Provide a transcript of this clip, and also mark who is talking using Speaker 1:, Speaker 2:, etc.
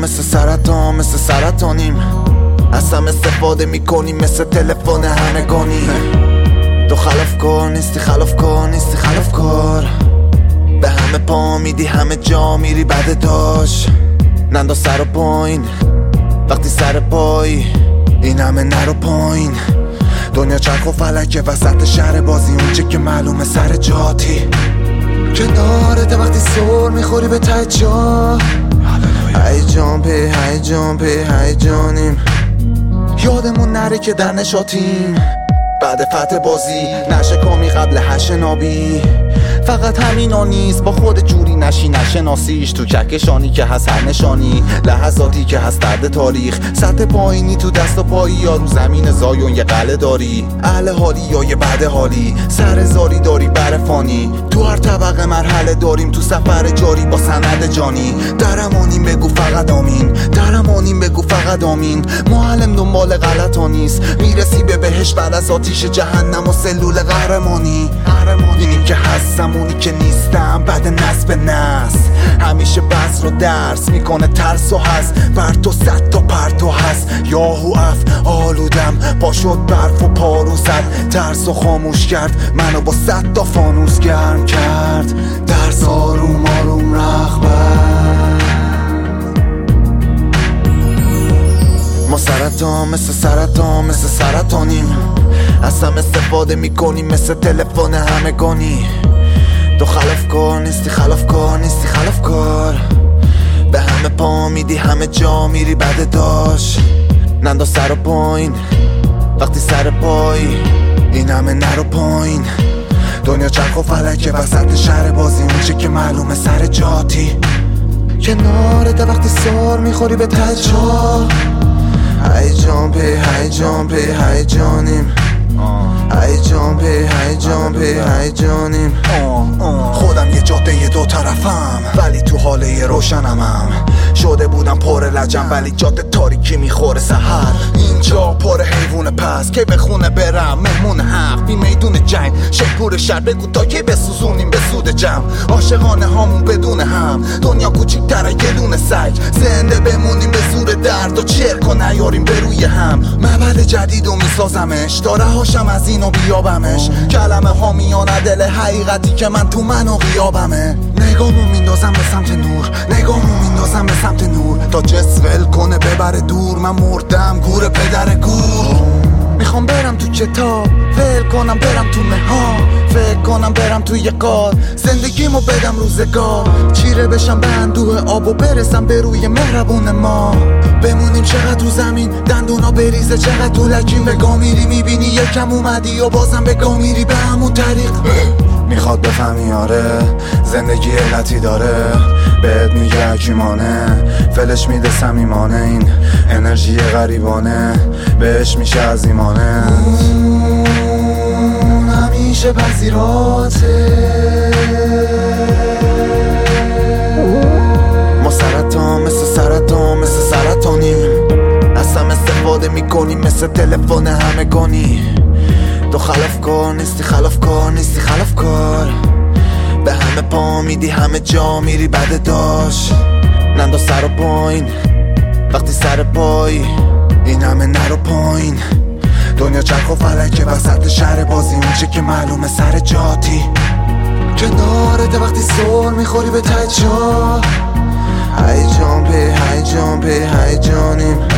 Speaker 1: مثل سرطان مثل سرطانیم. از هم استفاده میکنیم مثل تلفن همگانی. تو خلاف کار نیستی خلاف کار نیستی خلاف کار. به همه پا میدی همه جا میری بعد داشت. ننداز سر و پایین وقتی سر پایی این همه نرو پایین. دنیا چرخ و فلکه وسط شهر بازی اونچه که معلومه سر جاتی. کنارته وقتی سر میخوری به ته جا. هیجان پی هیجان پی هیجانیم. یادمون نره که در نشاتیم. بعد فتح بازی نشکامی قبل هش نابی. فقط همینا نیست با خود جوری نشی نشناسیش. تو کهکشانی که هست هر نشانی، لحظاتی که هست درد تاریخ. سطح پایینی تو دست و پایی یا رو زمین زایون یه قله داری. اهل حالی یا یه بعد حالی، سر زاری داری بر فانی. تو هر طبقه مرحله داریم تو سفر جاری با سند جانی. درمانیم بگو فقط آمین، درمانیم بگو فقط آمین. معلم دنبال غلطا نیست، میرسی به بهش بعد از آتیش جهنم و سلول قهرمانی. اینی که هستم اونی که نیستم بعد نصب نصب. همیشه بس رو درس میکنه ترس و هست. بر تو صد تا پرتو هست یاهو اف آلودم. پا شد برف و پارو زد ترس و خاموش کرد. منو با صد تا فانوس گرم کرد. درس آروم آروم رغبت. ما سرطان مثل سرطان مثل سرطانیم. از هم استفاده میکنیم مثل تلفن همگانی. تو خلاف کار نیستی خلاف کار نیستی خلاف کار. به همه پا میدی همه جا میری بعد داشت. ننداز سر و پایین وقتی سر پایی این همه نرو پایین. دنیا چرخ و فلکه وسط شهر بازی اونچه که معلومه سر جاتی. کنارته وقتی سر میخوری به ته جا. هیجان پی هیجان پی هیجانیم. هیجان پی هیجان پی هیجانیم. خودم یه جاده دو طرفم ولی تو حاله روشنمم. شده بودم پر لجم ولی جاده تاریکی میخوره سحر. اینجا پر حیوان پس که به خونه برم مهمون حق. بی میدون جنگ شکور شهر بگو تا که بسوزونیم به سود جمع. عاشقانه هامون بدون هم دنیا کوچیک‌تره یه دونه سگ. زنده بمونیم به زور درد و چرک و نیاریم به روی هم. معبد جدید و میسازمش تا رهاشم از اینو بیابمش. کلمه ها میانه دل حقیقتی که من تو منو غیابمه. نگامو میندازم به سمت نور، نگامو میندازم به سمت نور. تا جسول کنه ببره دور. من مردم گور پدر گور. میخوام برم تو کتاب فعل کنم برم تو مهار. فکر کنم برم توی کار زندگیمو بدم روزگار. چیره بشم به اندوه آب و برسم به روی مهربون ما. بمونیم چقدر رو زمین دندونا بریزه چقدر تو لکیم. بگاه میری میبینی یکم اومدی و بازم بگاه میری به همون طریق. میخواد بفهمی آره زندگی علتی داره. بهت میگه حکیمانه فلش میده صمیمانه. این انرژی غریبانه بهش میشه عظیمانه. همیشه پذیراته. ما سرطان مثل سرطان مثل سرطانیم. از هم استفاده میکنیم مثل تلفن همگانی. تو خلاف کار نیستی خلاف کار نیستی خلاف کار. به همه پا میدی همه جا میری بعد داشت. ننداز سر و پایین وقتی سر پایی این همه نرو پایین. دنیا چرخ و فلکه وسط شهر بازی اونچه که معلومه سر جاتی. کنارته وقتی سر میخوری به ته جا. هیجان پی هیجان پی هیجانیم.